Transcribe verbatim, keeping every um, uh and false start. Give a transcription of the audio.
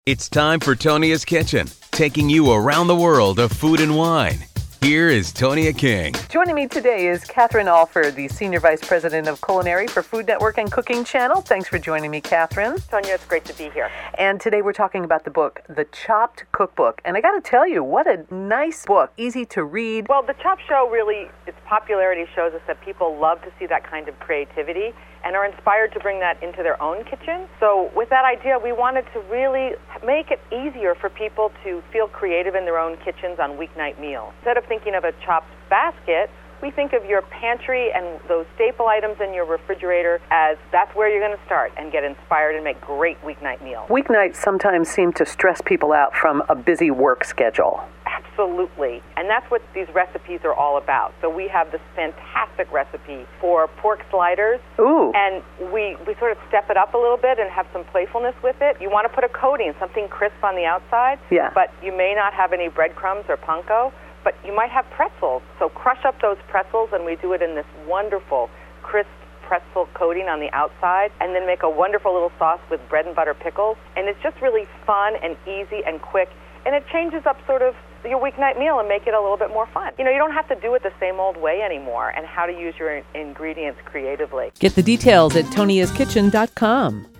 It's time for Tonia's Kitchen, taking you around the world of food and wine. Here is Tonia King. Joining me today is Catherine Alford, the Senior Vice President of Culinary for Food Network and Cooking Channel. Thanks for joining me, Catherine. Tonia, it's great to be here. And today we're talking about the book, The Chopped Cookbook. And I got to tell you, what a nice book, easy to read. Well, The Chopped Show really, its popularity shows us that people love to see that kind of creativity and are inspired to bring that into their own kitchen. So with that idea, we wanted to really make it easier for people to feel creative in their own kitchens on weeknight meals. Instead of thinking of a chopped basket, we think of your pantry and those staple items in your refrigerator as that's where you're going to start and get inspired and make great weeknight meals. Weeknights sometimes seem to stress people out from a busy work schedule. Absolutely. And that's what these recipes are all about. So we have this fantastic recipe for pork sliders. Ooh. And we, we sort of step it up a little bit and have some playfulness with it. You want to put a coating, something crisp on the outside. Yeah. But you may not have any breadcrumbs or panko, but you might have pretzels. So crush up those pretzels, and we do it in this wonderful, crisp pretzel coating on the outside, and then make a wonderful little sauce with bread and butter pickles. And it's just really fun and easy and quick, and it changes up sort of your weeknight meal and make it a little bit more fun. You know, you don't have to do it the same old way anymore, and how to use your ingredients creatively. Get the details at tonias kitchen dot com.